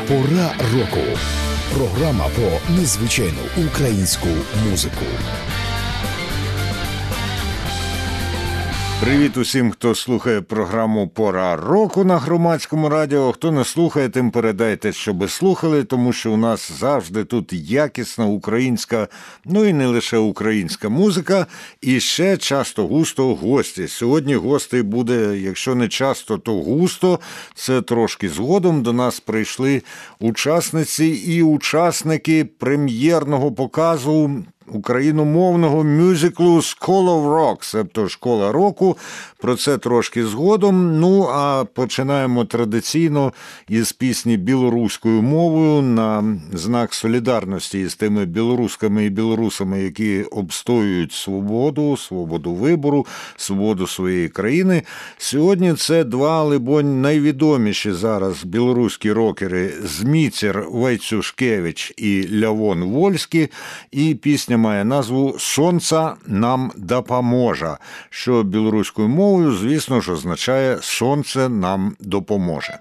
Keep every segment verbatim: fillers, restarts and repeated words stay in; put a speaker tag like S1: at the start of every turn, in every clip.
S1: Пора року. Програма про незвичайну українську музику.
S2: Привіт усім, хто слухає програму «Пора року» на Громадському радіо. Хто не слухає, тим передайте, щоби слухали, тому що у нас завжди тут якісна українська, ну і не лише українська музика, і ще часто-густо гості. Сьогодні гостей буде, якщо не часто, то густо. Це трошки згодом. До нас прийшли учасниці і учасники прем'єрного показу україномовного мюзиклу «School of Rock», тобто «Школа року». Про це трошки згодом. Ну, а починаємо традиційно із пісні білоруською мовою на знак солідарності із тими білорусками і білорусами, які обстоюють свободу, свободу вибору, свободу своєї країни. Сьогодні це два, либонь, найвідоміші зараз білоруські рокери Зміцер Войцюшкевич і Лявон Вольський. І пісня має назву «Сонце нам допоможе», що білоруською мовою, звісно ж, означає «Сонце нам допоможе».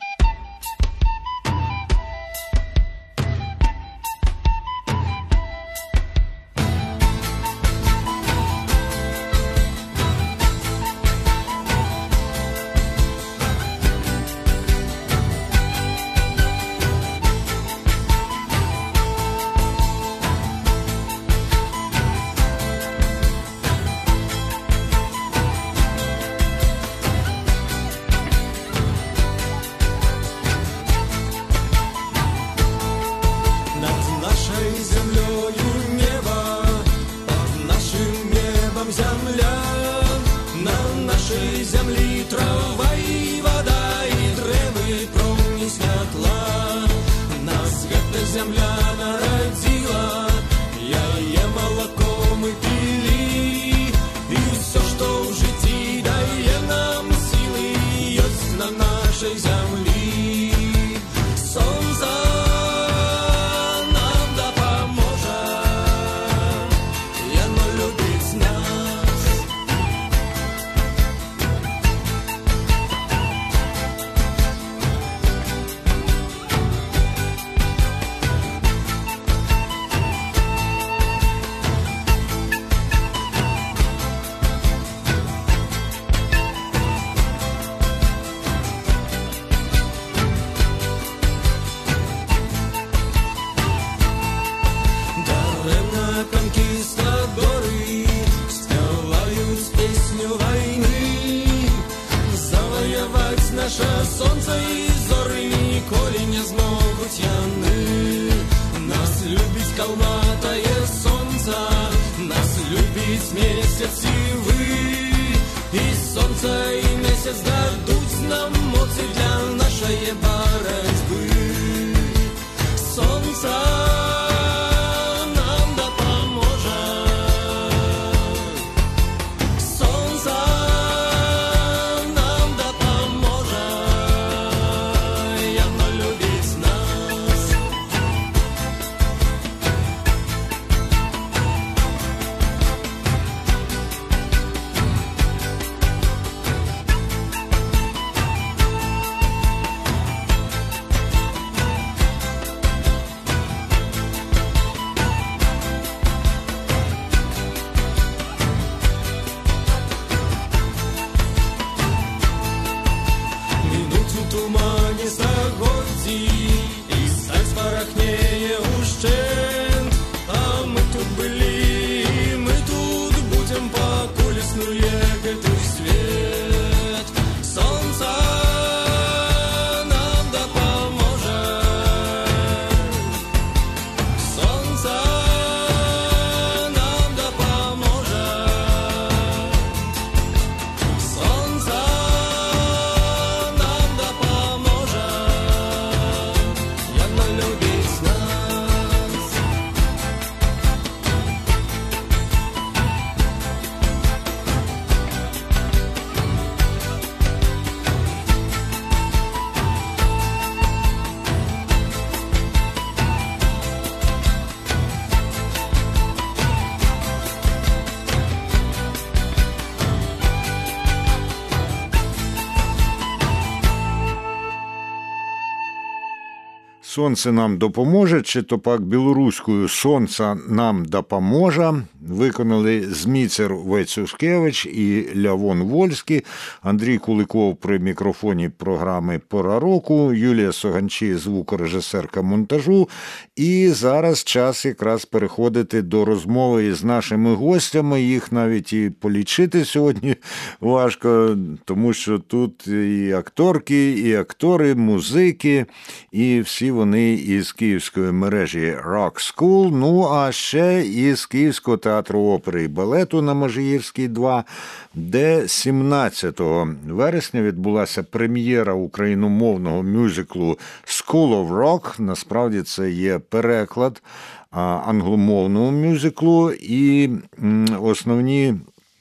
S2: «Сонце нам допоможе», чи то пак білоруською «Сонце нам допоможе» виконали Зміцер Войцюшкевич і Лявон Вольський. Андрій Куликов при мікрофоні програми «Пора року», Юлія Соганчі, звукорежисерка монтажу. І зараз час якраз переходити до розмови з нашими гостями. Їх навіть і полічити сьогодні важко, тому що тут і акторки, і актори, музики, і всі вони із київської мережі Rock School, ну а ще із Київського театру опери і балету на Межигірській два, де сімнадцятого вересня відбулася прем'єра україномовного мюзиклу School of Rock. Насправді це є переклад англомовного мюзиклу, і основні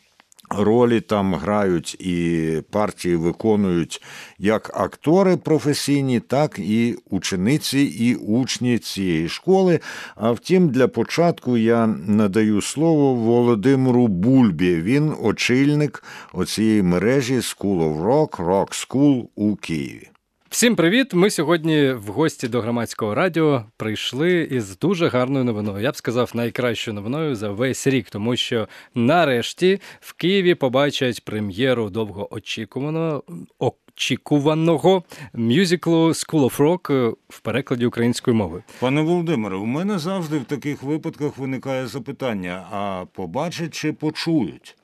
S2: ролі там грають і партії виконують як актори професійні, так і учениці і учні цієї школи. А втім, для початку я надаю слово Володимиру Бульбі. Він очільник оцієї мережі School of Rock, Rock School у Києві.
S3: Всім привіт! Ми сьогодні в гості до Громадського радіо прийшли із дуже гарною новиною. Я б сказав, найкращою новиною за весь рік, тому що нарешті в Києві побачать прем'єру довгоочікуваного очікуваного мюзиклу School of Rock в перекладі української мови.
S2: Пане Володимире, у мене завжди в таких випадках виникає запитання, а побачать чи почують?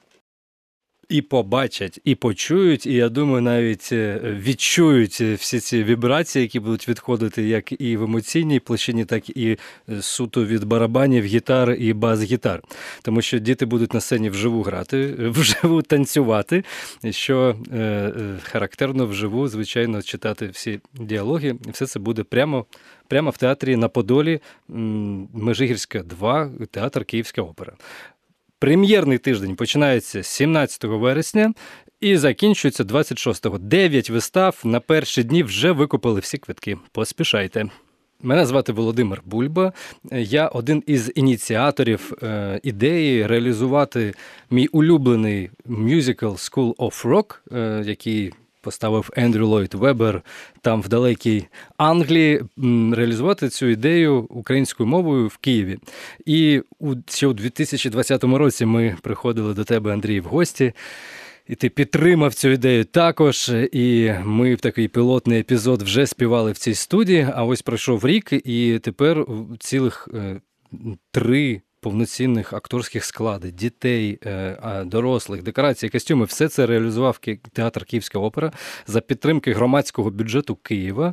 S3: І побачать, і почують, і, я думаю, навіть відчують всі ці вібрації, які будуть відходити як і в емоційній площині, так і суто від барабанів, гітар і бас-гітар. Тому що діти будуть на сцені вживу грати, вживу танцювати, що е, характерно вживу, звичайно, читати всі діалоги. І все це буде прямо, прямо в театрі на Подолі, Межигірська два, театр Київська опера. Прем'єрний тиждень починається сімнадцятого вересня і закінчується двадцять шостого. Дев'ять вистав на перші дні вже викупили всі квитки. Поспішайте. Мене звати Володимир Бульба. Я один із ініціаторів е, ідеї реалізувати мій улюблений мюзикл School of Rock, е, який поставив Ендрю Ллойд Веббер там в далекій Англії, реалізувати цю ідею українською мовою в Києві. І у, ще у дві тисячі двадцятому році ми приходили до тебе, Андрій, в гості, і ти підтримав цю ідею також, і ми в такий пілотний епізод вже співали в цій студії, а ось пройшов рік, і тепер цілих е, три повноцінних акторських склади, дітей, дорослих, декорації, костюми. Все це реалізував театр Київська опера за підтримки громадського бюджету Києва.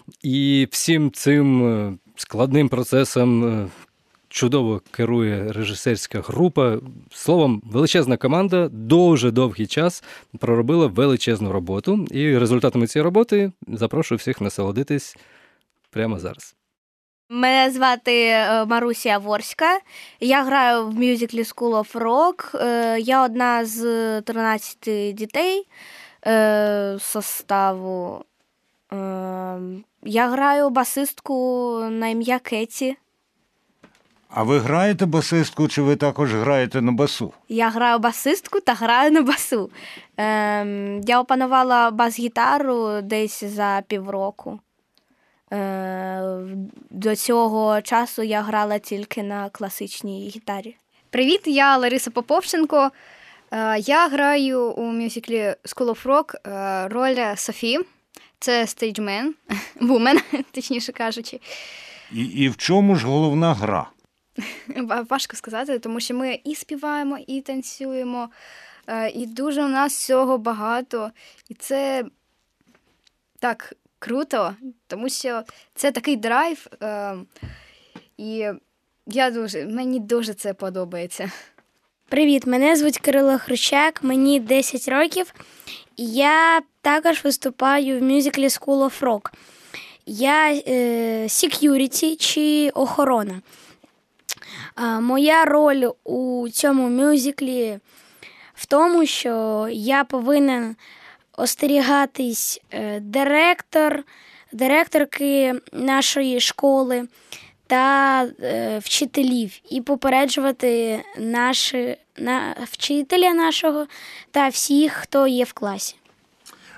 S3: І всім цим складним процесом чудово керує режисерська група. Словом, величезна команда дуже довгий час проробила величезну роботу. І результатами цієї роботи запрошую всіх насолодитись прямо зараз.
S4: Мене звати Маруся Яворська, я граю в мюзиклі School of Rock. Я одна з тринадцяти дітей составу. Я граю басистку на ім'я Кеті.
S2: А ви граєте басистку, чи ви також граєте на басу? Я
S4: граю басистку та граю на басу. Я опанувала бас-гітару десь за півроку. До цього часу я грала тільки на класичній гітарі.
S5: Привіт, я Лариса Поповченко. Я граю у мюзиклі School of Rock роль Софі. Це стейджмен, вумен, точніше кажучи.
S2: І, і в чому ж головна гра?
S5: Важко сказати, тому що ми і співаємо, і танцюємо, і дуже у нас всього багато. І це так круто, тому що це такий драйв, е, і я дуже, мені дуже це подобається.
S6: Привіт, мене звуть Кирило Хрущак, мені десять років, і я також виступаю в мюзиклі School of Rock. Я е, security чи охорона. Е, моя роль у цьому мюзиклі в тому, що я повинен остерігатись директор, директорки нашої школи та е, вчителів і попереджувати наші, на, вчителя нашого та всіх, хто є в класі.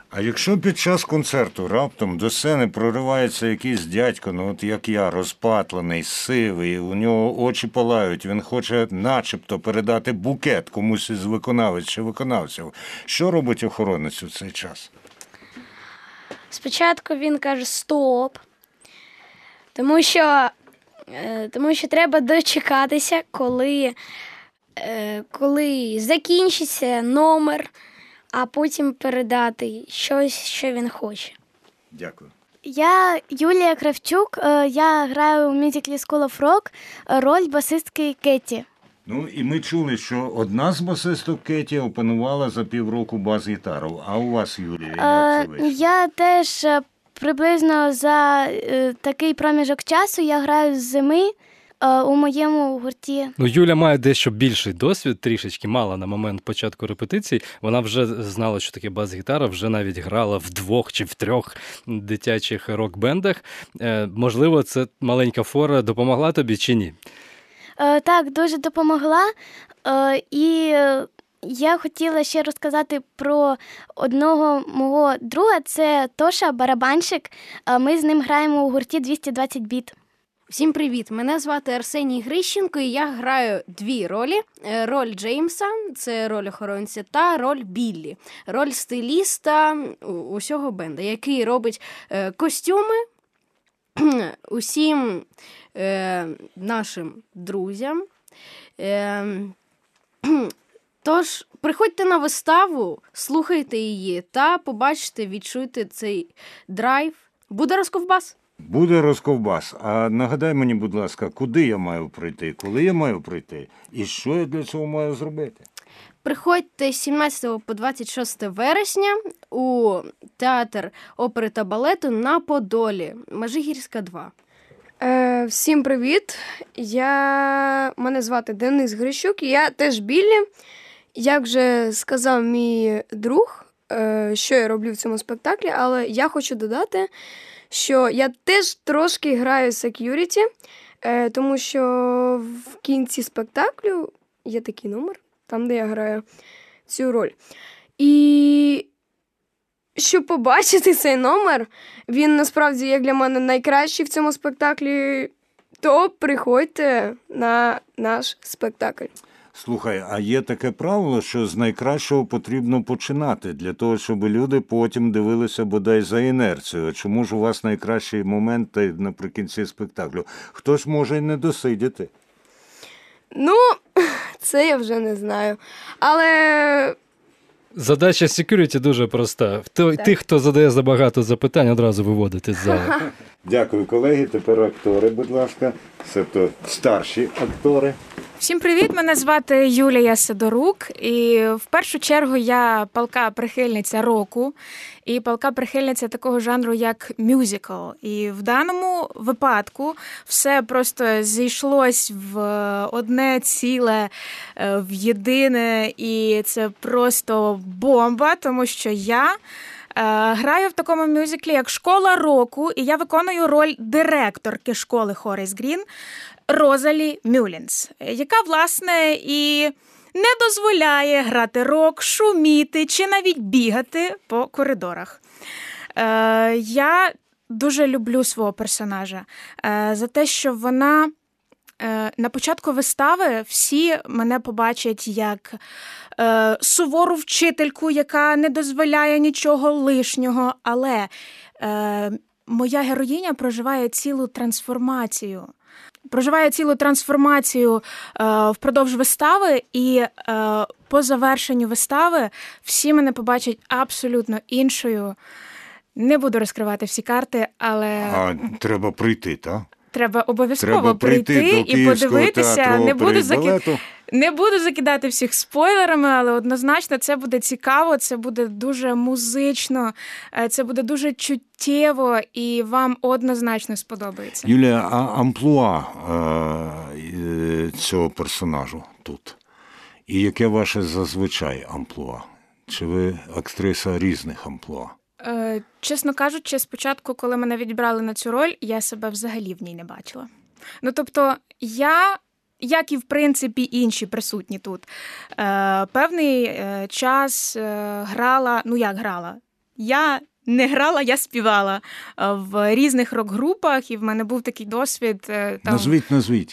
S2: А якщо під час концерту раптом до сцени проривається якийсь дядько, ну от як я, розпатлений, сивий, у нього очі палають, він хоче начебто передати букет комусь із виконавець чи виконавців, що робить охоронець у цей час?
S6: Спочатку він каже «стоп», тому що, тому що треба дочекатися, коли, коли закінчиться номер, а потім передати щось, що він хоче.
S2: Дякую.
S7: Я Юлія Кравчук, я граю у мюзиклі School of Rock роль басистки Кеті.
S2: Ну, і ми чули, що одна з басисток Кеті опанувала за півроку бас-гітару. А у вас, Юлія, як це вийшло?
S7: Я теж приблизно за такий проміжок часу я граю з зими у моєму гурті.
S3: Ну, Юля має дещо більший досвід, трішечки мала на момент початку репетицій. Вона вже знала, що таке бас-гітара, вже навіть грала в двох чи в трьох дитячих рок-бендах. Е, можливо, це маленька фора допомогла тобі чи ні?
S7: Е, так, дуже допомогла. Е, і я хотіла ще розказати про одного мого друга, це Тоша, барабанщик. Е, ми з ним граємо у гурті двісті двадцять біт.
S8: Всім привіт! Мене звати Арсеній Грищенко, і я граю дві ролі. Роль Джеймса, це роль охоронця, та роль Біллі, роль стиліста усього бенда, який робить костюми усім е, нашим друзям. Е, тож, приходьте на виставу, слухайте її та побачите, відчуйте цей драйв. Буде розковбас!
S2: Буде розковбас. А нагадай мені, будь ласка, куди я маю прийти, коли я маю прийти і що я для цього маю зробити?
S8: Приходьте з сімнадцятого по двадцять шосте вересня у театр опери та балету на Подолі, Межигірська, два.
S9: Е, всім привіт! Я... Мене звати Денис Грищук, я теж Біллі. Як вже сказав мій друг, е, що я роблю в цьому спектаклі, але я хочу додати, що я теж трошки граю security, е, тому що в кінці спектаклю є такий номер, там, де я граю цю роль. І щоб побачити цей номер, він насправді як для мене найкращий в цьому спектаклі, то приходьте на наш спектакль.
S2: Слухай, а є таке правило, що з найкращого потрібно починати, для того, щоб люди потім дивилися бодай за інерцією. Чому ж у вас найкращий момент наприкінці спектаклю? Хтось може й не досидіти.
S9: Ну, це я вже не знаю. Але...
S3: Задача security дуже проста. Тих, хто задає забагато запитань, одразу виводити з залу.
S2: Дякую, колеги. Тепер актори, будь ласка. Себто старші актори.
S10: Всім привіт, мене звати Юлія Сидорук, і в першу чергу я палка прихильниця року, і палка прихильниця такого жанру, як мюзикл. І в даному випадку все просто зійшлось в одне ціле, в єдине, і це просто бомба, тому що я граю в такому мюзиклі, як «Школа року», і я виконую роль директорки школи Хорейс Грін Розалі Мюллінс, яка, власне, і не дозволяє грати рок, шуміти чи навіть бігати по коридорах. Е, я дуже люблю свого персонажа е, за те, що вона е, на початку вистави всі мене побачать як е, сувору вчительку, яка не дозволяє нічого лишнього, але е, моя героїня проживає цілу трансформацію. Проживає цілу трансформацію е, впродовж вистави, і е, по завершенню вистави всі мене побачать абсолютно іншою. Не буду розкривати всі карти, але...
S2: А треба прийти, так?
S10: Треба обов'язково
S2: треба
S10: прийти,
S2: прийти
S10: і подивитися. Не буду, заки... Не буду закидати всіх спойлерами, але однозначно це буде цікаво, це буде дуже музично, це буде дуже чуттєво, і вам однозначно сподобається.
S2: Юлія, а амплуа е- цього персонажу тут? І яке ваше зазвичай амплуа? Чи ви актриса різних амплуа?
S10: Е, чесно кажучи, спочатку, коли мене відібрали на цю роль, я себе взагалі в ній не бачила. Ну, тобто, я, як і, в принципі, інші присутні тут, е, певний е, час е, грала, ну, як грала? я не грала, я співала в різних рок-групах, і в мене був такий досвід. Там...
S2: Назвіть, назвіть.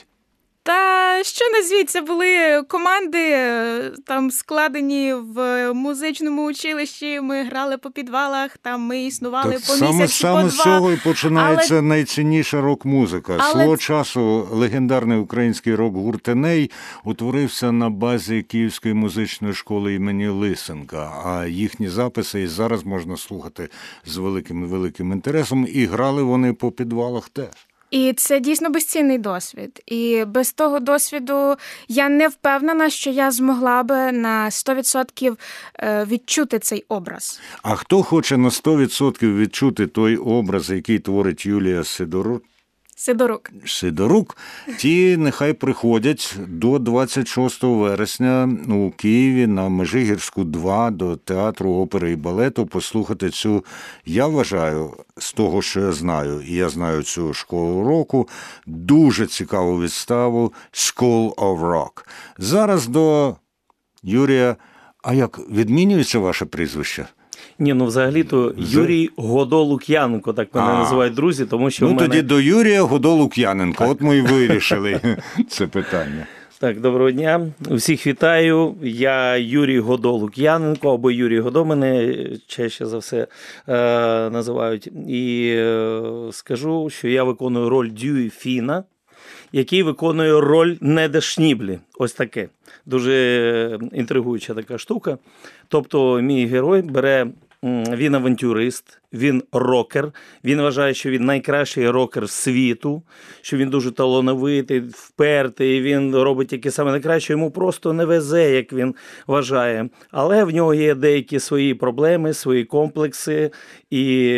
S10: Та що назвіть, це були команди, там складені в музичному училищі, ми грали по підвалах, там ми існували
S2: так,
S10: по
S2: саме,
S10: місяць,
S2: саме
S10: по
S2: з
S10: два.
S2: цього і починається
S10: Але...
S2: найцінніша рок-музика.
S10: Але...
S2: Свого часу легендарний український рок-гурт «Еней» утворився на базі Київської музичної школи імені Лисенка, а їхні записи і зараз можна слухати з великим-великим інтересом, і грали вони по підвалах теж.
S10: І це дійсно безцінний досвід. І без того досвіду я не впевнена, що я змогла би на сто відсотків відчути цей образ.
S2: А хто хоче на сто відсотків відчути той образ, який творить Юлія Сидорук,
S10: Сидорук.
S2: Сидорук, ті нехай приходять до двадцять шостого вересня у Києві на Межигірську два до Театру опери і балету послухати цю, я вважаю, з того, що я знаю, і я знаю цю школу року, дуже цікаву відставу School of Rock. Зараз до Юрія, а як відмінюється ваше прізвище?
S11: Ні, ну взагалі-то Юрій Годо-Лук'яненко, так мене а, називають друзі, тому що
S2: ну,
S11: в мене...
S2: тоді до Юрія Годо-Лук'яненко, от ми і вирішили це питання.
S11: Так, доброго дня, всіх вітаю, я Юрій Годо-Лук'яненко, або Юрій Годо мене чаще за все е, називають, і е, скажу, що я виконую роль Дьюї Фіна, який виконує роль Неда Шніблі, ось таке. Дуже інтригуюча така штука. Тобто мій герой бере, він авантюрист, він рокер, він вважає, що він найкращий рокер світу, що він дуже талановитий, впертий, він робить тільки саме найкраще, йому просто не везе, як він вважає. Але в нього є деякі свої проблеми, свої комплекси, і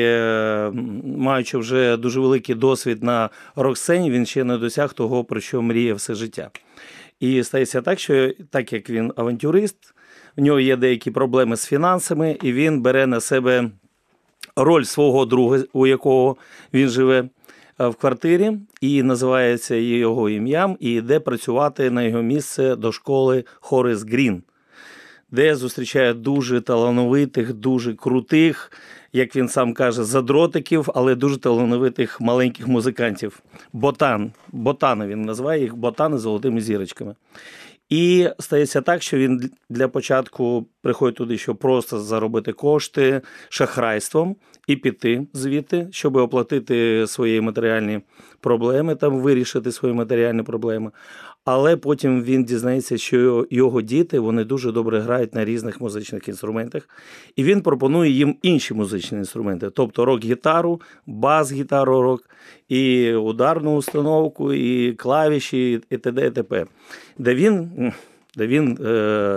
S11: маючи вже дуже великий досвід на рок-сцені, він ще не досяг того, про що мріє все життя. І стається так, що так як він авантюрист, в нього є деякі проблеми з фінансами, і він бере на себе роль свого друга, у якого він живе в квартирі, і називається його ім'ям, і йде працювати на його місце до школи Хорес Грін, де зустрічає дуже талановитих, дуже крутих, як він сам каже, задротиків, але дуже талановитих маленьких музикантів. Ботан. Ботани він називає їх, ботани з золотими зірочками. І стається так, що він для початку приходить туди, щоб просто заробити кошти шахрайством і піти звідти, щоб оплатити свої матеріальні проблеми, там вирішити свої матеріальні проблеми. Але потім він дізнається, що його діти, вони дуже добре грають на різних музичних інструментах. І він пропонує їм інші музичні інструменти. Тобто рок-гітару, бас-гітару рок, і ударну установку, і клавіші, і т.д. і т.п. Де він, де він е,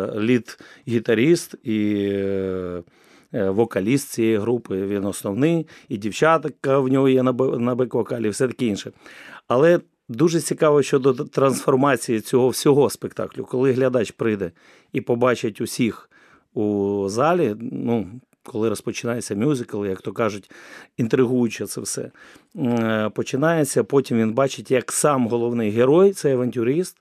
S11: лід-гітаріст і е, вокаліст цієї групи. Він основний, і дівчатка в нього є на, на бек-вокалі, і все таке інше. Але дуже цікаво щодо трансформації цього всього спектаклю. Коли глядач прийде і побачить усіх у залі, ну, коли розпочинається мюзикл, як то кажуть, інтригуюче це все, починається, потім він бачить, як сам головний герой, цей авантюрист,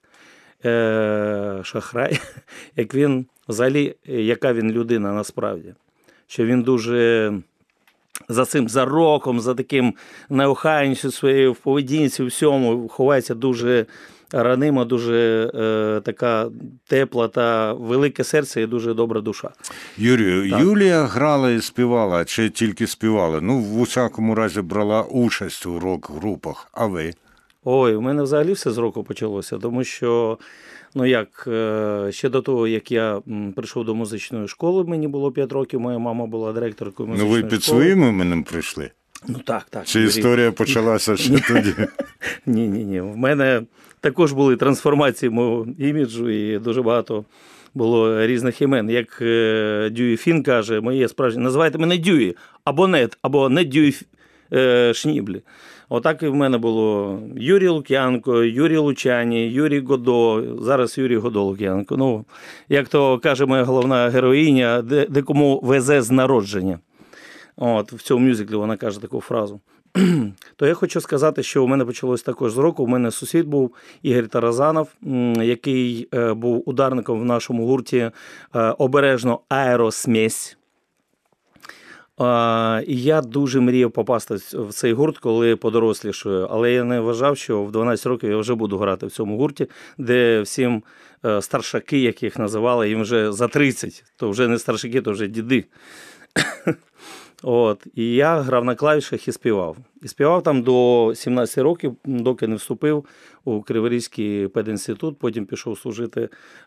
S11: шахрай, як він, взагалі, яка він людина насправді. Що він дуже за цим, за роком, за таким неохайністю своєю в поведінці, у всьому, ховається дуже ранима, дуже е, така тепла та велике серце і дуже добра душа.
S2: Юрію,
S11: так.
S2: Юлія грала і співала, чи тільки співала? Ну, в усякому разі брала участь у рок-групах, а ви?
S11: Ой, у мене взагалі все з року почалося, тому що, ну як, ще до того, як я прийшов до музичної школи, мені було п'ять років, моя мама була директоркою музичної школи.
S2: Ну ви під школи. Своїм іменем прийшли?
S11: Ну так, так.
S2: Чи історія почалася ще тоді?
S11: Ні-ні-ні, в мене також були трансформації мого іміджу і дуже багато було різних імен. Як Дьюї Фін каже, моє справжнє, називайте мене Дьюї, або Нед, або не Дьюї Шніблі. Отак і в мене було Юрій Лук'яненко, Юрій Лучані, Юрій Годо, зараз Юрій Годо-Лук'яненко. Ну, як то каже моя головна героїня, де, де кому везе з народження. От, в цьому мюзиклі вона каже таку фразу. То я хочу сказати, що у мене почалось також з року. У мене сусід був Ігор Таразанов, який був ударником в нашому гурті обережно «Аеросмесь». А, і я дуже мріяв попасти в цей гурт, коли подорослішою. Але я не вважав, що в дванадцять років я вже буду грати в цьому гурті, де всім старшаки, як їх називали, їм вже за тридцять. То вже не старшаки, то вже діди. От. І я грав на клавішах і співав. І співав там до сімнадцяти років, доки не вступив у Криворізький педінститут, потім пішов служити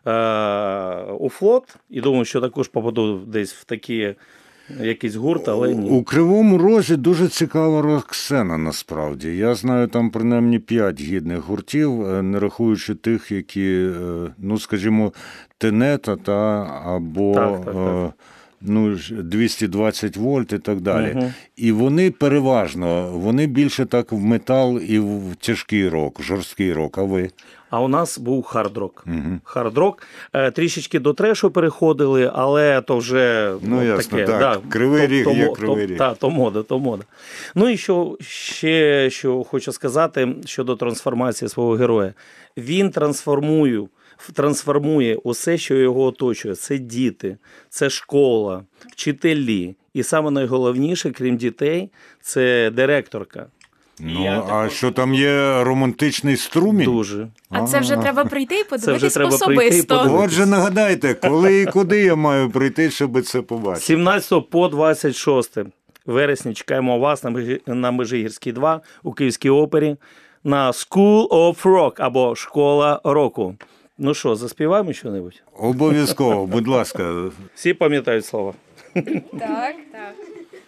S11: е- у флот. І думав, що також попаду десь в такі якийсь гурт, але ні.
S2: У Кривому Розі дуже цікава рок-сцена, насправді. Я знаю там принаймні п'ять гідних гуртів, не рахуючи тих, які, ну, скажімо, Тенета та або...
S11: Так, так, так.
S2: Ну, двісті двадцять вольт і так далі.
S11: Угу.
S2: І вони переважно, вони більше так в метал і в тяжкий рок, жорсткий рок, а ви?
S11: А у нас був хард-рок.
S2: Угу.
S11: Хард-рок. Е, трішечки до трешу переходили, але то вже
S2: ну,
S11: ну,
S2: ясно,
S11: таке.
S2: Так.
S11: Да,
S2: Кривий
S11: то,
S2: ріг
S11: то,
S2: є
S11: то,
S2: кривий
S11: то,
S2: ріг.
S11: Так, то мода, то мода. Ну і що, ще, що хочу сказати щодо трансформації свого героя. Він трансформує, трансформує усе, що його оточує. Це діти, це школа, вчителі. І саме найголовніше, крім дітей, це директорка.
S2: Ну, а також... що там є романтичний струмінь?
S11: Дуже.
S10: А це вже треба прийти і подивитись
S11: треба
S10: особисто.
S11: Прийти і подивитись.
S2: Отже, нагадайте, коли і куди я маю прийти, щоб це побачити?
S11: сімнадцятого по двадцять шосте вересня чекаємо вас на, Межи... на Межигірській два у Київській опері на School of Rock або Школа року. Ну що, заспіваємо що-небудь?
S2: Обов'язково, будь ласка.
S11: Всі пам'ятають слова?
S5: Так, так.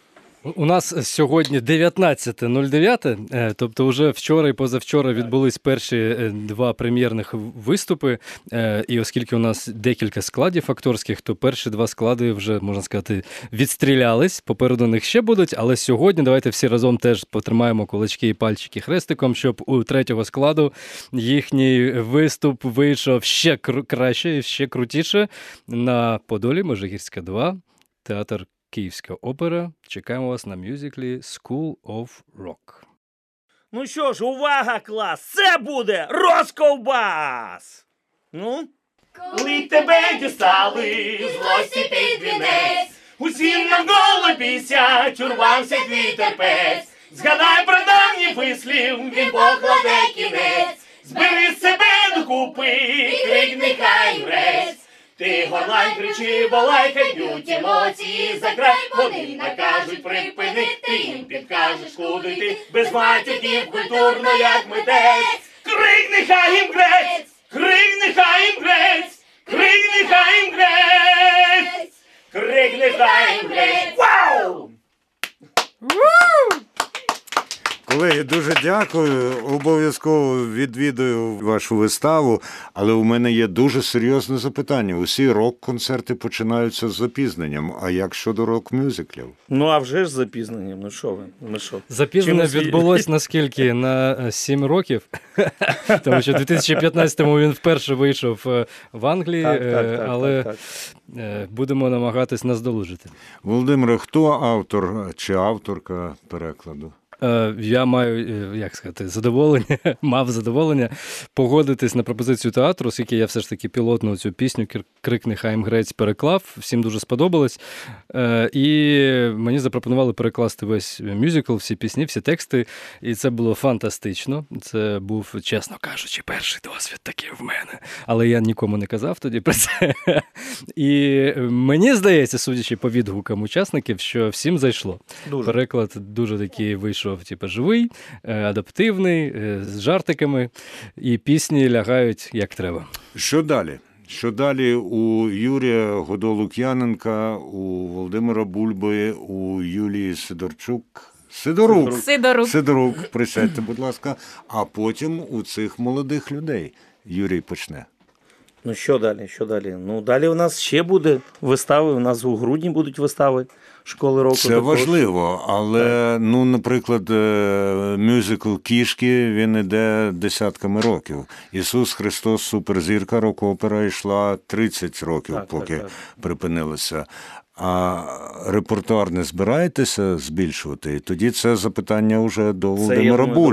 S3: У нас сьогодні дев'ятнадцяте нуль дев'яте, тобто вже вчора і позавчора відбулись перші два прем'єрних виступи, і оскільки у нас декілька складів акторських, то перші два склади вже, можна сказати, відстрілялись, попереду них ще будуть, але сьогодні давайте всі разом теж потримаємо кулачки і пальчики хрестиком, щоб у третього складу їхній виступ вийшов ще кру- краще і ще крутіше на Подолі, Межигірська два, театр Київська опера. Чекаємо вас на мюзиклі School of Rock.
S11: Ну що ж, увага, клас! Це буде Розковбас! Ну? Коли тебе дістали, злості під вінець, усім навколо пісять, урвався твій терпець. Згадай про давній вислів, він покладе кінець. Збери себе докупи, крикни хай врець. Ти горлань, кричи, балайкай, б'ють емоції за край. Вони накажуть припинити, їм підкажеш, куди йти. Без матюків культурно, як митець. Крикни хай їм грець, крикни хай їм грець, крикни хай їм грець, крикни хай їм грець. Вау!
S2: Колеги, дуже дякую. Обов'язково відвідую вашу виставу, але у мене є дуже серйозне запитання. Усі рок-концерти починаються з запізненням, а як щодо рок-мюзиклів?
S11: Ну, а вже ж з запізненням, ну що ви? Ну, що?
S3: Запізнення
S11: Чимось...
S3: відбулось наскільки? На сім років, тому що в дві тисячі п'ятнадцятому він вперше вийшов в Англії,
S11: так, так, так,
S3: але
S11: так, так.
S3: будемо намагатись наздолужити.
S2: Володимире, хто автор чи авторка перекладу?
S3: Я маю, як сказати, задоволення, мав задоволення погодитись на пропозицію театру, оскільки я все ж таки пілотну цю пісню «Крикни хай їм грець» переклав, всім дуже сподобалось. І мені запропонували перекласти весь мюзикл, всі пісні, всі тексти, і це було фантастично. Це був, чесно кажучи, перший досвід такий в мене. Але я нікому не казав тоді про це. І мені здається, судячи по відгукам учасників, що всім зайшло.
S11: Дуже.
S3: Переклад дуже такий вийшов. Типу, живий, адаптивний, з жартиками, і пісні лягають як треба.
S2: Що далі? Що далі у Юрія Годо-Лук'яненка, у Володимира Бульби, у Юлії Сидорчук? Сидорук.
S10: Сидорук.
S2: Сидорук, присядьте, будь ласка. А потім у цих молодих людей. Юрій почне.
S11: Ну, що далі, що далі? Ну, далі у нас ще буде вистави, у нас у грудні будуть вистави школи року.
S2: Це
S11: також.
S2: важливо, але, так. ну, наприклад, мюзикл «Кішки», він іде десятками років. Ісус Христос, суперзірка, рок-опера йшла тридцять років,
S11: так,
S2: поки
S11: так, так.
S2: припинилася. А репертуар не збираєтеся збільшувати? І тоді це запитання вже до Володимира Бульби.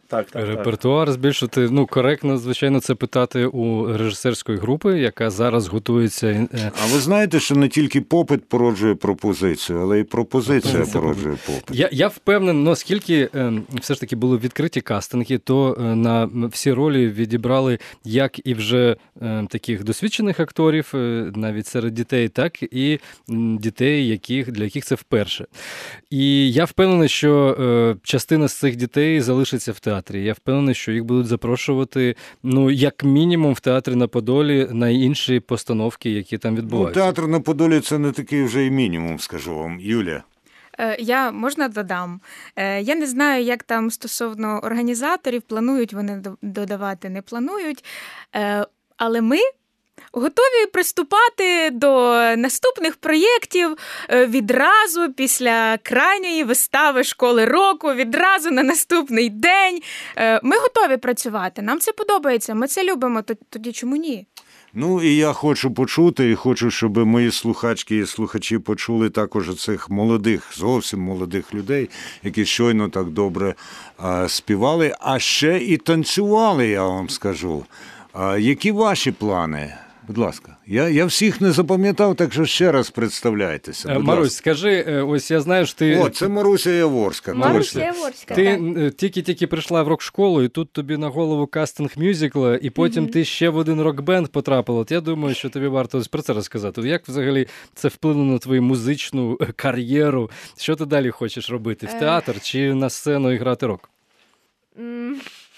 S11: Так, так,
S3: Репертуар збільшити. Ну, коректно, звичайно, це питати у режисерської групи, яка зараз готується.
S2: А ви знаєте, що не тільки попит породжує пропозицію, але й пропозиція породжує попит.
S3: Я, я впевнений, ну, оскільки е, все ж таки були відкриті кастинги, то е, на всі ролі відібрали як і вже е, таких досвідчених акторів, е, навіть серед дітей, так і м, дітей, яких, для яких це вперше. І я впевнений, що е, частина з цих дітей залишиться в театрі. Я впевнений, що їх будуть запрошувати, ну, як мінімум, в театрі на Подолі на інші постановки, які там
S2: Ну,
S3: відбуваються.
S2: театр на Подолі – це не такий вже і мінімум, скажу вам. Юлія.
S10: Е, Я можна додам. Е, Я не знаю, як там стосовно організаторів, планують вони до- додавати, не планують. Е, Але ми готові приступати до наступних проєктів е, відразу після крайньої вистави школи року, відразу на наступний день. Е, Ми готові працювати, нам це подобається, ми це любимо, то- тоді чому ні?
S2: Ну, і я хочу почути, і хочу, щоб мої слухачки і слухачі почули також цих молодих, зовсім молодих людей, які щойно так добре а, співали, а ще і танцювали, я вам скажу. А, які ваші плани? Будь ласка. Я, я всіх не запам'ятав, так що ще раз представляйтеся.
S3: Е,
S2: Будь
S3: Марусь,
S2: ласка.
S3: скажи, е, ось я знаю, що ти...
S2: О, це Маруся Яворська.
S4: Маруся
S2: точно.
S4: Яворська,
S3: Ти
S4: так.
S3: е, тільки-тільки прийшла в рок-школу, і тут тобі на голову кастинг мюзикла, і потім
S4: Мгм.
S3: ти ще в один рок-бенд потрапила. От я думаю, що тобі варто ось про це розказати. Як взагалі це вплинуло на твою музичну е, кар'єру? Що ти далі хочеш робити? В
S4: Е.
S3: театр чи на сцену і грати рок?
S4: М.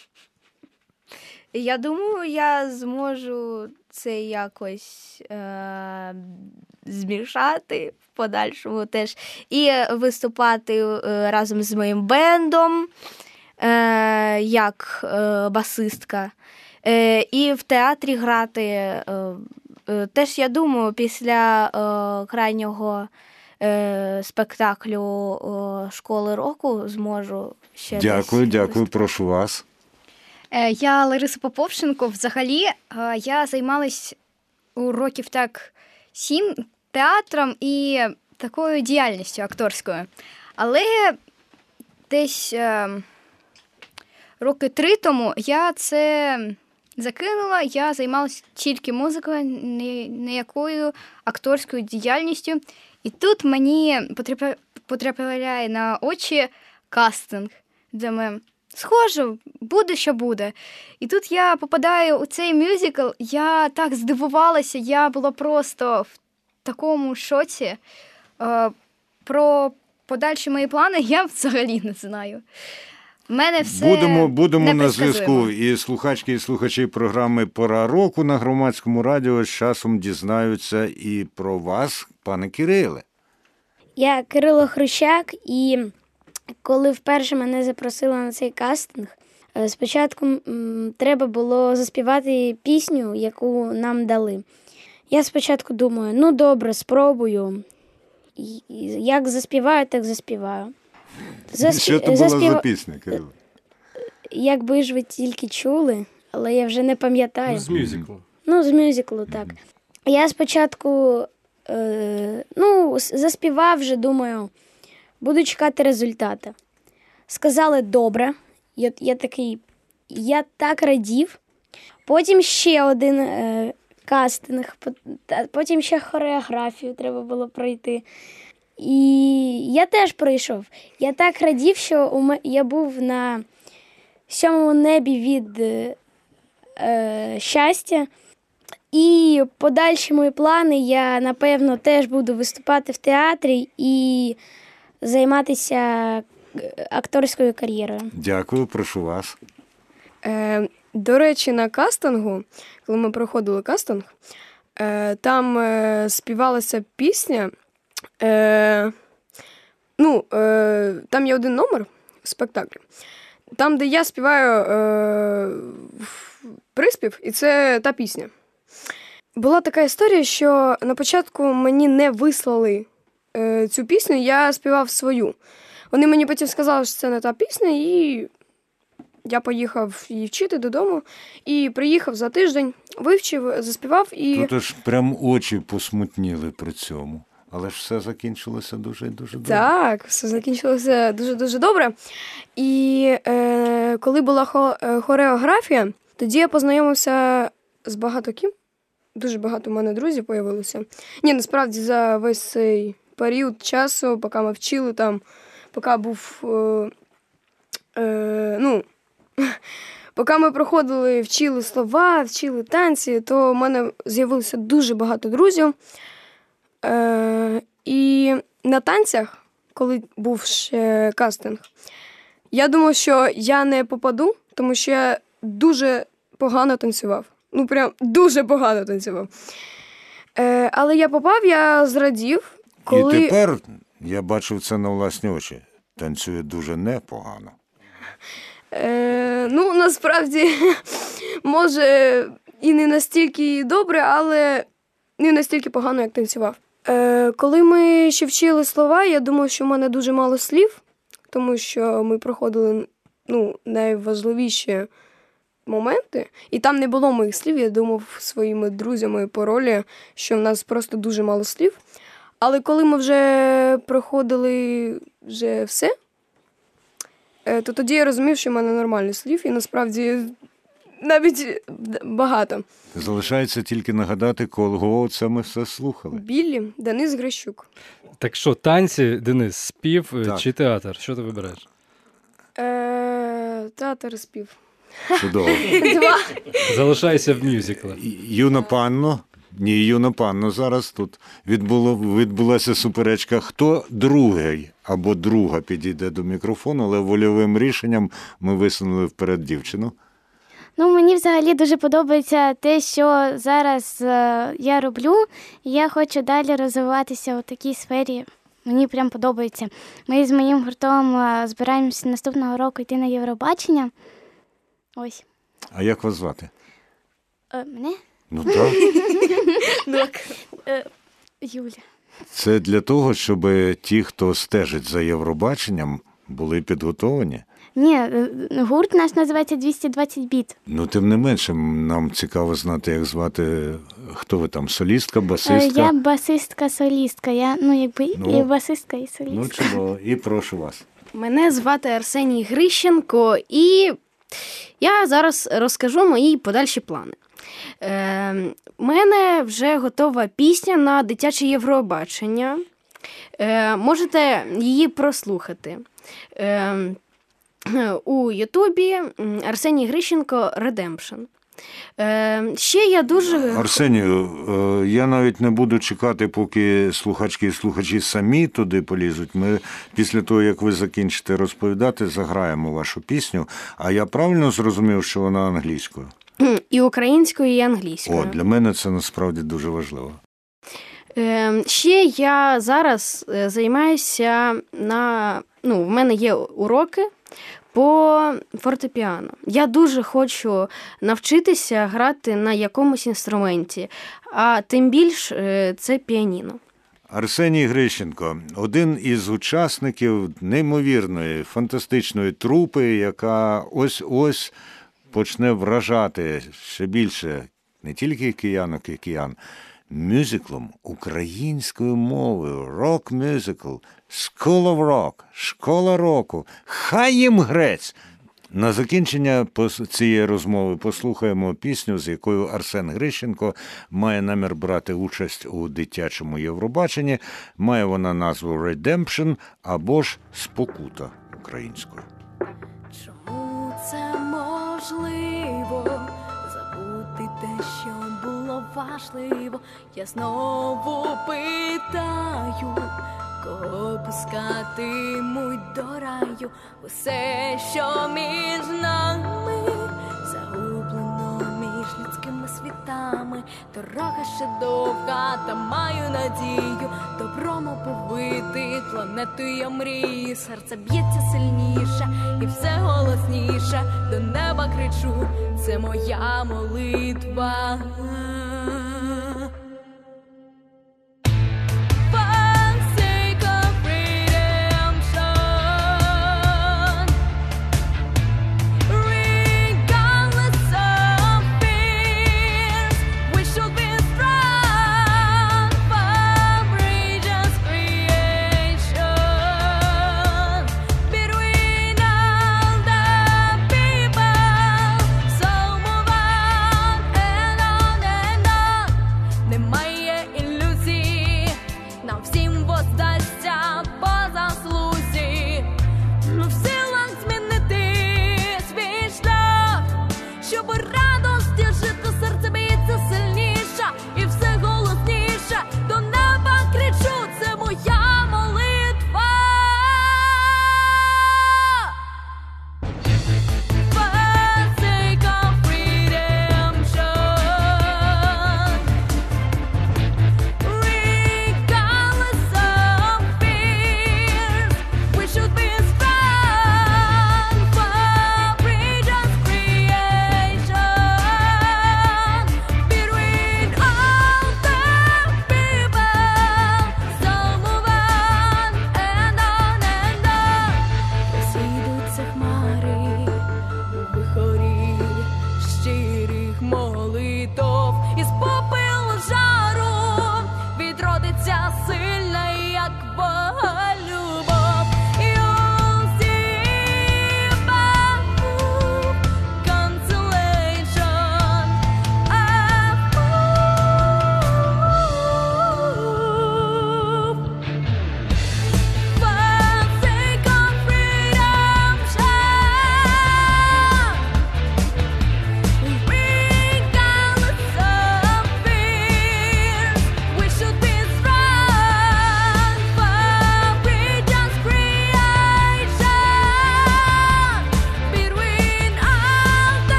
S4: Я думаю, я зможу це якось е- змішати в подальшому теж. І виступати е, разом з моїм бендом, е- як е- басистка. Е- і в театрі грати. Е- е- теж, я думаю, після е- крайнього е- спектаклю е- школи року зможу ще
S2: Дякую,
S4: десь
S2: дякую, прошу вас.
S5: Е, Я Лариса Поповченко. Взагалі, е, я займалась у років так сім театром і такою діяльністю акторською. Але десь е, роки три тому я це закинула, я займалася тільки музикою, ні- ніякою акторською діяльністю. І тут мені потрапля- потрапляє на очі кастинг, де ми схоже, буде, що буде. І тут я попадаю у цей мюзикл, я так здивувалася, я була просто в такому шоці. Е, Про подальші мої плани я взагалі не знаю. В мене все
S2: Будемо, будемо на
S5: непредсказуемо.
S2: зв'язку. І слухачки, і слухачі програми «Пора року» на Громадському радіо з часом дізнаються і про вас, пане Кириле.
S6: Я Кирило Хрущак, і коли вперше мене запросили на цей кастинг, е, спочатку м, треба було заспівати пісню, яку нам дали. Я спочатку думаю, ну добре, спробую. І- і Як заспіваю, так заспіваю. Заспі-
S2: Що то була
S6: заспіва-
S2: за пісня, Кириле?
S6: Якби ж ви тільки чули, але я вже не пам'ятаю.
S3: Ну, з мюзиклу.
S6: Ну, з мюзиклу, так. Я спочатку е, ну, с- заспівав вже, думаю, буду чекати результати. Сказали добре. Я, я такий, я так радів. Потім ще один е, кастинг, пот- та- потім ще хореографію треба було пройти. І я теж пройшов. Я так радів, що у ме- я був на сьомому небі від е, е, щастя. І подальші мої плани, я, напевно, теж буду виступати в театрі і займатися е, акторською кар'єрою.
S2: Дякую, прошу вас.
S9: Е, до речі, на кастингу, коли ми проходили кастинг, е, там е, співалася пісня. Е, ну, е, там є один номер в спектаклі, там, де я співаю е, приспів, і це та пісня. Була така історія, що на початку мені не вислали е, цю пісню, я співав свою. Вони мені потім сказали, що це не та пісня, і я поїхав її вчити додому, і приїхав за тиждень, вивчив, заспівав, і
S2: Тут аж прям очі посмутніли при цьому. Але ж все закінчилося дуже-дуже добре.
S9: Так, все закінчилося дуже-дуже добре. І е, коли була хо, е, хореографія, тоді я познайомився з багато ким. Дуже багато в мене друзів появилося. Ні, насправді за весь цей період часу, поки ми вчили там, поки був, е, е, ну, поки ми проходили, вчили слова, вчили танці, то в мене з'явилося дуже багато друзів. Е, і на танцях, коли був ще кастинг, я думав, що я не попаду, тому що я дуже погано танцював. Ну, прям дуже погано танцював. Е, але я попав, я зрадів. Коли...
S2: І тепер, я бачив це на власні очі, танцює дуже непогано.
S9: Е, ну, насправді, може, і не настільки добре, але не настільки погано, як танцював. Е, коли ми ще вчили слова, я думав, що в мене дуже мало слів, тому що ми проходили, ну, найважливіші моменти, і там не було моїх слів, я думав своїми друзями по ролі, що в нас просто дуже мало слів. Але коли ми вже проходили вже все, то тоді я розумів, що в мене нормально слів, і насправді навіть багато.
S2: Залишається тільки нагадати, кого це ми все слухали.
S9: Біллі, Денис Грищук.
S3: Так що, танці, Денис, спів
S2: так.
S3: чи театр? Що ти вибереш?
S9: Е, театр, спів.
S2: Чудово.
S9: Два.
S3: Залишайся в мюзиклах.
S2: Юна панно, ні, юна панно, зараз тут відбуло, відбулася суперечка, хто другий або друга підійде до мікрофону, але вольовим рішенням ми висунули вперед дівчину.
S7: Ну, мені взагалі дуже подобається те, що зараз е, я роблю. Я хочу далі розвиватися у такій сфері. Мені прям подобається. Ми з моїм гуртом е, збираємося наступного року йти на Євробачення. Ось.
S2: А як вас звати?
S7: Е, мене?
S2: Ну так.
S7: Так. Е, Юля.
S2: Це для того, щоб ті, хто стежить за Євробаченням, були підготовлені?
S7: Ні, гурт наш називається двісті двадцять біт.
S2: Ну, тим не менше, нам цікаво знати, як звати, хто ви там, солістка, басистка?
S7: Я басистка-солістка. Я, ну, якби
S2: ну,
S7: і басистка, і солістка.
S2: Ну, чудово. І прошу вас.
S8: Мене звати Арсеній Грищенко, і я зараз розкажу мої подальші плани. Е, у мене вже готова пісня на дитяче Євробачення. Е, можете її прослухати. Е, у Ютубі Арсеній Грищенко «Redemption». Е, ще я дуже...
S2: Арсенію, я навіть не буду чекати, поки слухачки і слухачі самі туди полізуть. Ми після того, як ви закінчите розповідати, заграємо вашу пісню. А я правильно зрозумів, що вона англійською?
S8: І українською, і англійською.
S2: О, для мене це насправді дуже важливо.
S8: Е, ще я зараз займаюся на... Ну, в мене є уроки по фортепіано. Я дуже хочу навчитися грати на якомусь інструменті, а тим більш це піаніно.
S2: Арсеній Грищенко – один із учасників неймовірної, фантастичної трупи, яка ось-ось почне вражати ще більше не тільки киянок і киян, мюзиклом українською мовою, рок-мюзикл, School of Rock, школа року, хай їм грець. На закінчення цієї розмови послухаємо пісню, з якою Арсен Грищенко має намір брати участь у дитячому Євробаченні. Має вона назву «Redemption» або ж «Спокута» українською.
S12: Чому це можливо? Забути те, що було важливо. Я знову питаю, кого пускатимуть до раю. Усе, що між нами загублено між людськими світами. Дорога ще довга, та маю надію добром оповити планету я мрії. Серце б'ється сильніше і все голосніше. До неба кричу, це моя молитва. We should be strong for region.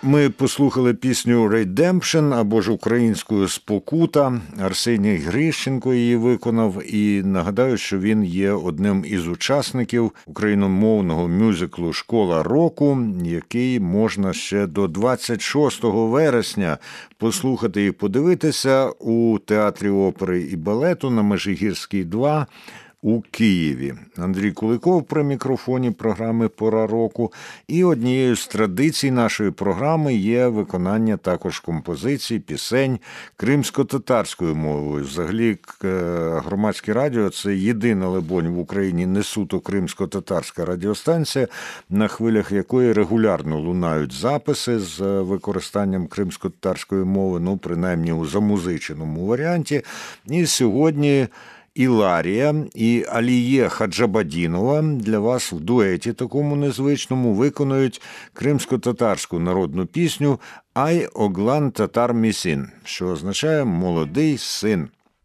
S2: Ми послухали пісню «Redemption» або ж українською «Спокута». Арсеній Грищенко її виконав. І нагадаю, що він є одним із учасників україномовного мюзиклу «Школа року», який можна ще до двадцять шостого вересня послухати і подивитися у Театрі опери і балету на Межигірській два у Києві. Андрій Куликов при мікрофоні програми «Пора року». І однією з традицій нашої програми є виконання також композицій, пісень кримсько-татарською мовою. Взагалі, Громадське радіо – це єдина, либонь, в Україні не суто кримсько-татарська радіостанція, на хвилях якої регулярно лунають записи з використанням кримсько-татарської мови, ну, принаймні у замузиченому варіанті. І сьогодні Іларія і Аліє Хаджабадінова для вас в дуеті такому незвичному виконують кримсько-татарську народну пісню «Ай оглан татар місін», що означає «молодий син».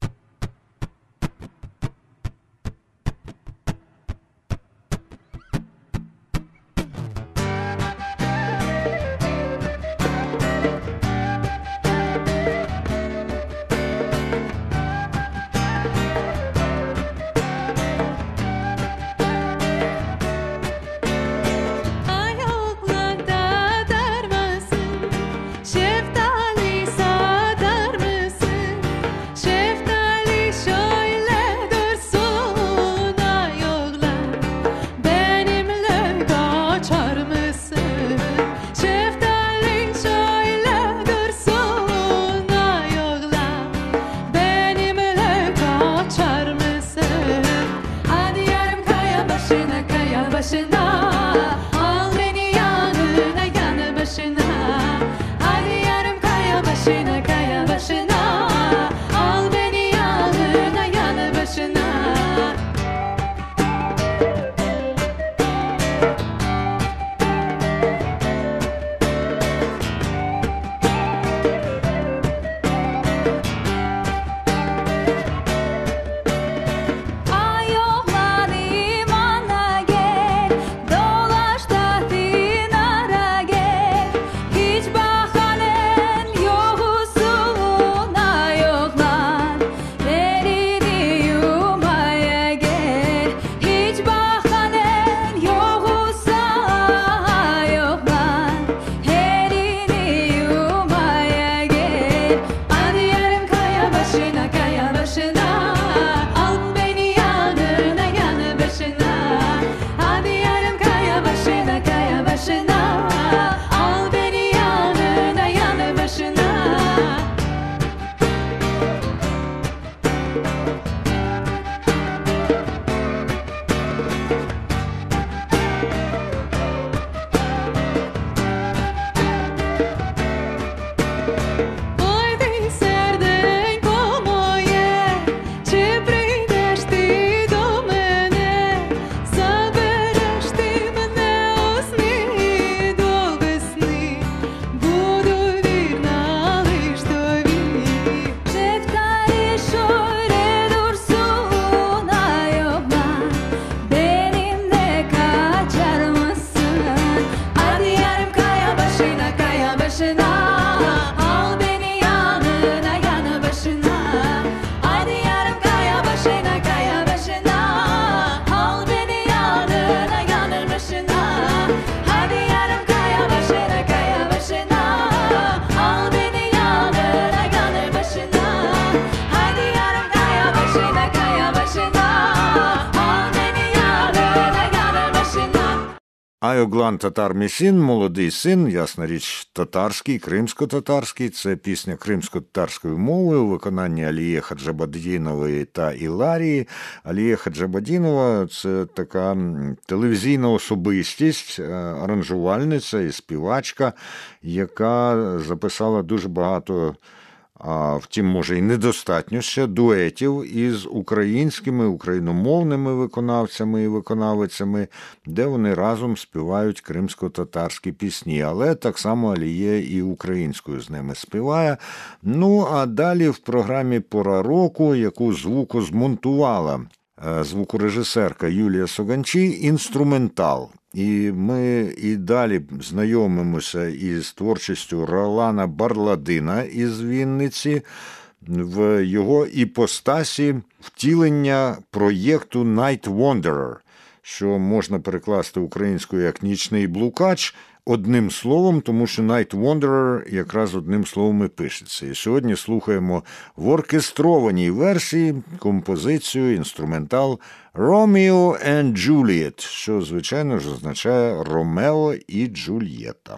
S2: «Ай оглан татар місін», «молодий син», ясна річ, татарський, кримсько-татарський. Це пісня кримсько-татарською мовою у виконанні Аліє Хаджабадінової та Іларії. Аліє Хаджабадінова – це така телевізійна особистість, аранжувальниця і співачка, яка записала дуже багато, а втім, може, і недостатньо ще дуетів із українськими, україномовними виконавцями і виконавицями, де вони разом співають кримсько-татарські пісні. Але так само Аліє і українською з ними співає. Ну, а далі в програмі «Пора року», яку звуко змонтувала звукорежисерка Юлія Соганчій, інструментал. І ми і далі знайомимося із творчістю Ролана Барладина із Вінниці, в його іпостасі втілення проєкту Night Wanderer, що можна перекласти українською як «Нічний блукач», одним словом, тому що Night Wanderer якраз одним словом і пишеться. І сьогодні слухаємо в оркестрованій версії композицію, інструментал «Romeo and Juliet», що, звичайно ж, означає «Ромео і Джульєта».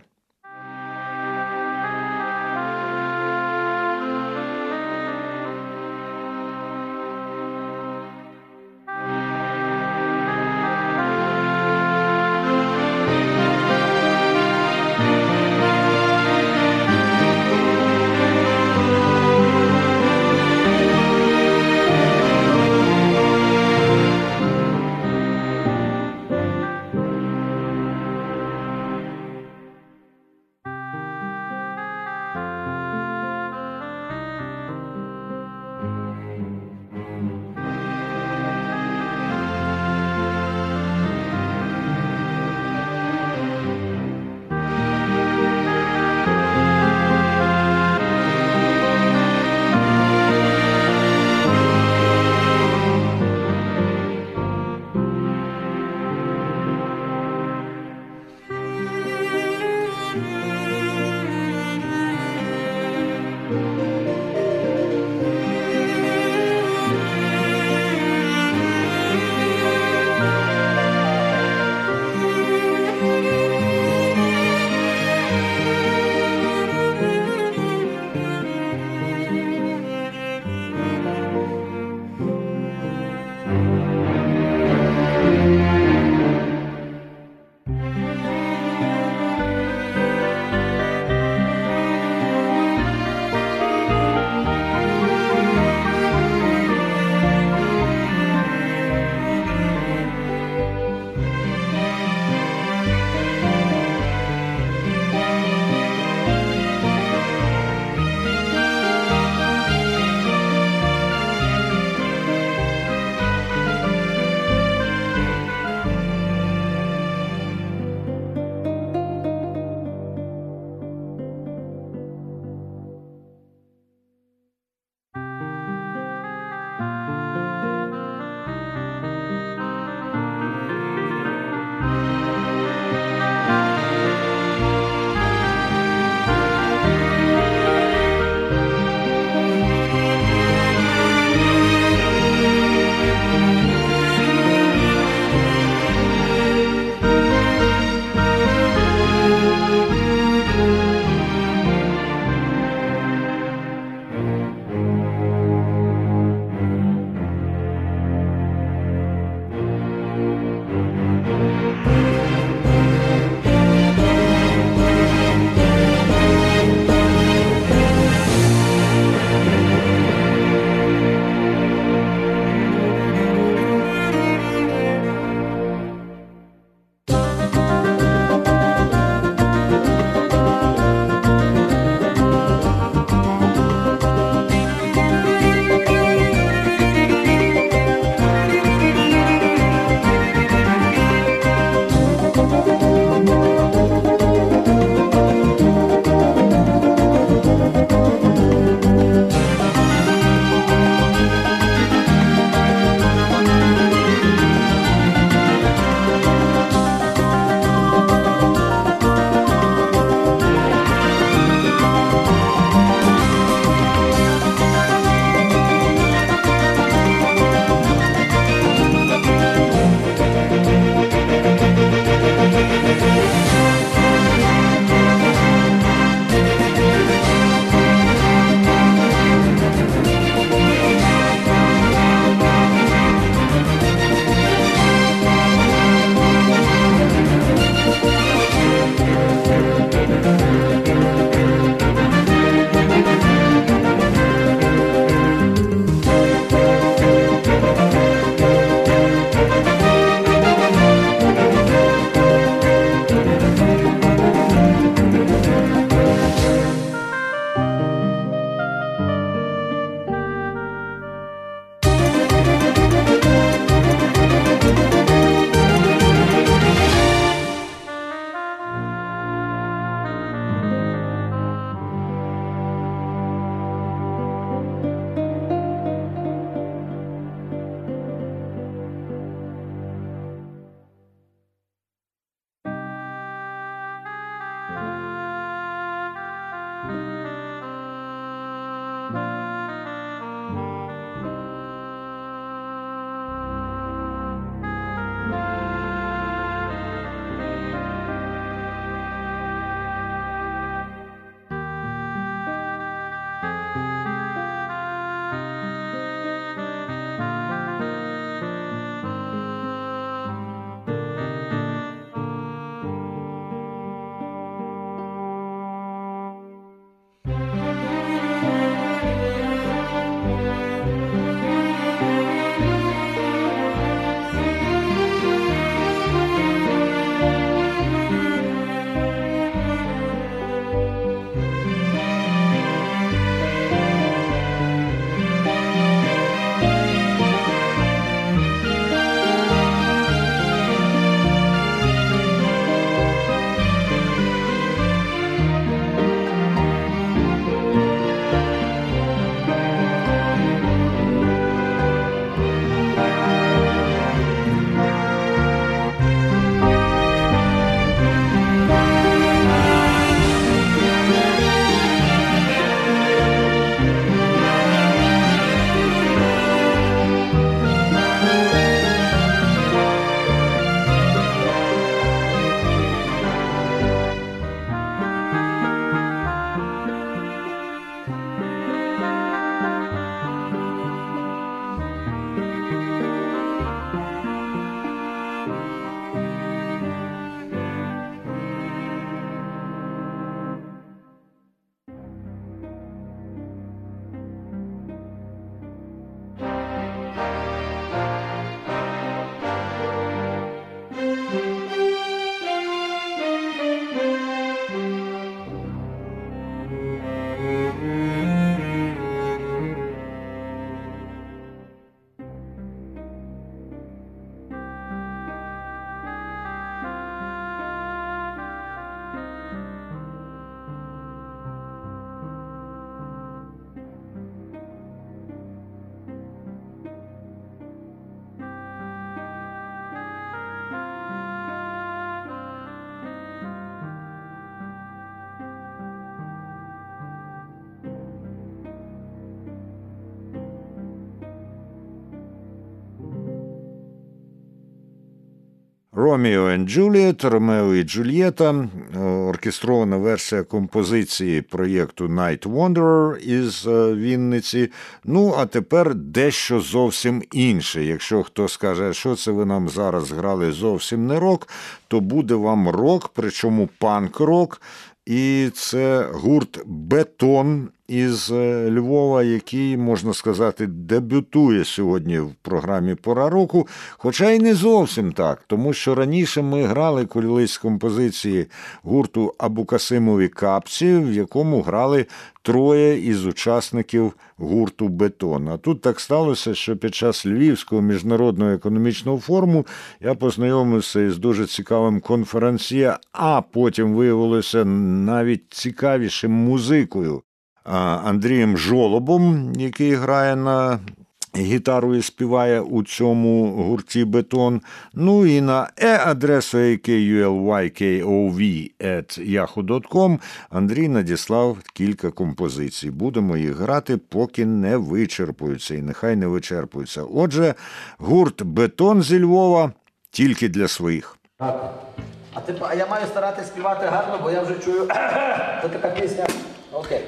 S2: Romeo and Juliet, Ромео і Джульєта, оркестрована версія композиції проєкту Night Wanderer із Вінниці. Ну, а тепер дещо зовсім інше. Якщо хто скаже, що це ви нам зараз грали зовсім не рок, то буде вам рок, причому панк-рок. І це гурт «Бетон» із Львова, який, можна сказати, дебютує сьогодні в програмі «Пора року», хоча й не зовсім так, тому що раніше ми грали колись композиції гурту «Абукасимові капці», в якому грали троє із учасників гурту «Бетон». А тут так сталося, що під час Львівського міжнародного економічного форуму я познайомився із дуже цікавим конференціє, а потім виявилося навіть цікавішим музикою Андрієм Жолобом, який грає на гітару і співає у цьому гурті «Бетон». Ну і на e-адресу ей кей ю ел вай кей о ві ет яху точка ком Андрій надіслав кілька композицій. Будемо їх грати, поки не вичерпуються, і нехай не вичерпуються. Отже, гурт «Бетон» зі Львова тільки для своїх.
S13: Так. А, ти, а я маю старатися співати гарно, бо я вже чую, це така пісня. Окей.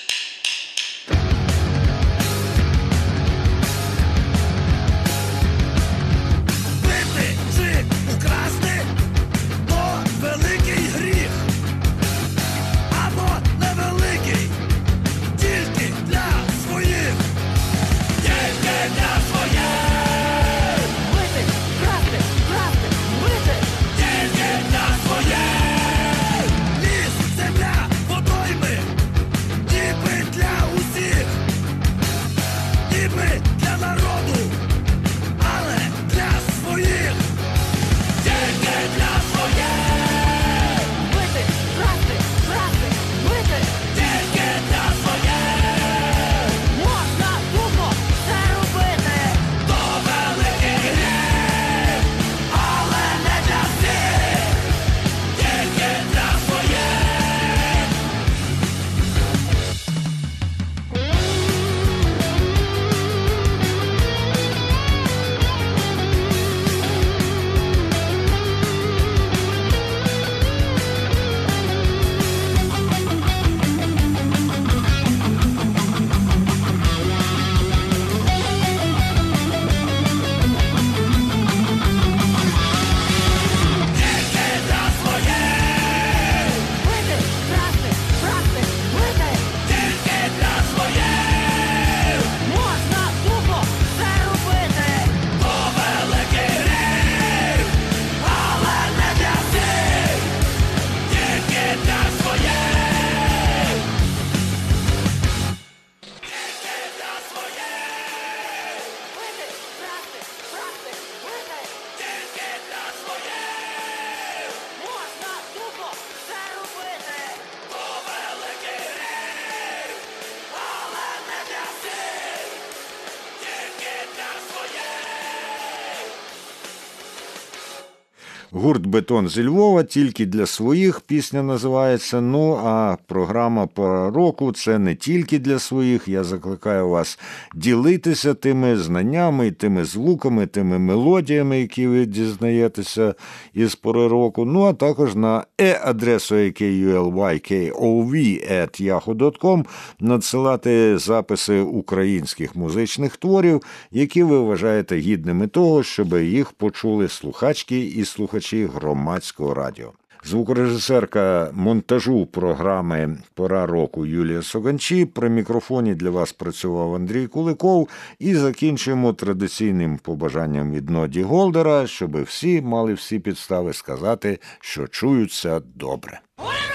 S2: Гурт «Бетон» зі Львова тільки для своїх, пісня називається. Ну, а програма «Пора року» – це не тільки для своїх. Я закликаю вас ділитися тими знаннями, тими звуками, тими мелодіями, які ви дізнаєтеся із «Пори року». Ну, а також на e-адресу ей кей ю ел вай кей о ві ет яху точка ком надсилати записи українських музичних творів, які ви вважаєте гідними того, щоб їх почули слухачки і слухачі Громадського радіо. Звукорежисерка монтажу програми «Пора року» Юлія Соганчі. При мікрофоні для вас працював Андрій Куликов. І закінчуємо традиційним побажанням від Ноді Голдера, щоб всі мали всі підстави сказати, що чуються добре.
S12: Ура!